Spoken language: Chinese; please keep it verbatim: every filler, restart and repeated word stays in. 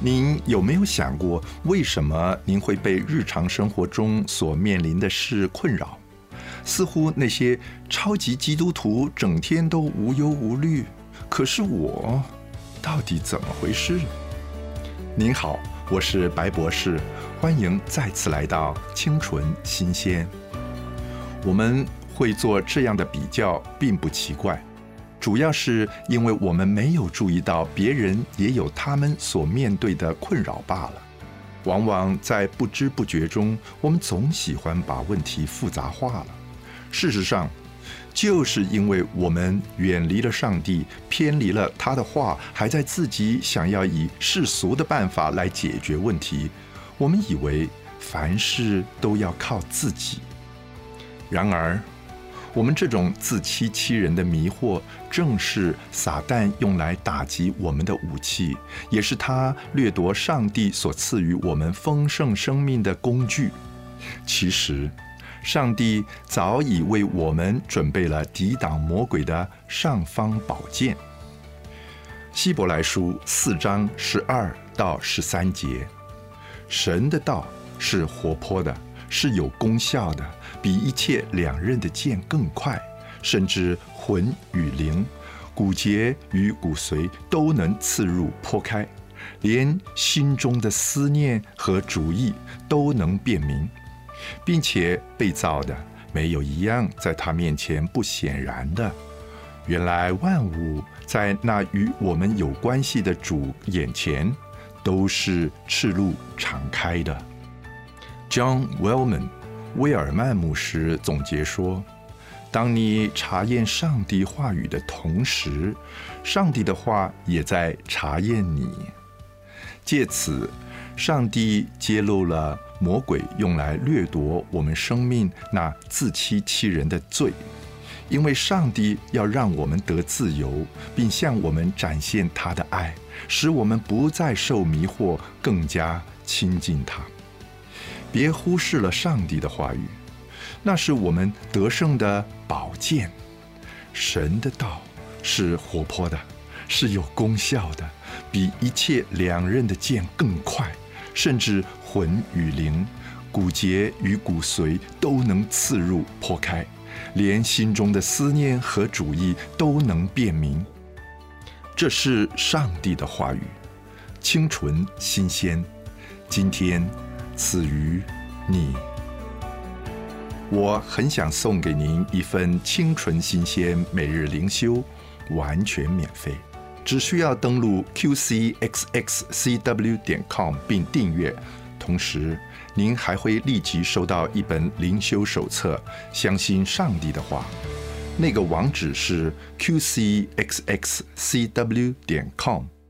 您有没有想过，为什么您会被日常生活中所面临的事困扰？似乎那些超级基督徒整天都无忧无虑，可是我到底怎么回事？您好，我是白博士，欢迎再次来到清纯新鲜。我们会做这样的比较并不奇怪，主要是因为我们没有注意到别人也有他们所面对的困扰罢了。往往在不知不觉中，我们总喜欢把问题复杂化了。事实上，就是因为我们远离了上帝，偏离了他的话，还在自己想要以世俗的办法来解决问题，我们以为凡事都要靠自己。然而，我们这种自欺欺人的迷惑，正是撒旦用来打击我们的武器，也是他掠夺上帝所赐予我们丰盛生命的工具。其实，上帝早已为我们准备了抵挡魔鬼的尚方宝剑。希伯来书四章十二到十三节，神的道是活泼的，是有功效的，比一切两刃的剑更快，甚至魂与灵、骨节与骨髓都能刺入剖开，连心中的思念和主意都能辨明，并且被造的没有一样在他面前不显然的。原来万物在那与我们有关系的主眼前都是赤露敞开的。John Wellman 威尔曼牧师总结说，当你查验上帝话语的同时，上帝的话也在查验你。借此，上帝揭露了魔鬼用来掠夺我们生命那自欺欺人的罪，因为上帝要让我们得自由，并向我们展现他的爱，使我们不再受迷惑，更加亲近他。别忽视了上帝的话语，那是我们得胜的宝剑。神的道是活泼的，是有功效的，比一切两刃的剑更快，甚至魂与灵、骨节与骨髓都能刺入剖开，连心中的思念和主意都能辨明。这是上帝的话语，清纯新鲜，今天赐予你。我很想送给您一份清纯新鲜每日灵修，完全免费，只需要登录 Q C X X C W 点 com 并订阅，同时您还会立即收到一本灵修手册，相信上帝的话。那个网址是 Q C X X C W 点 com。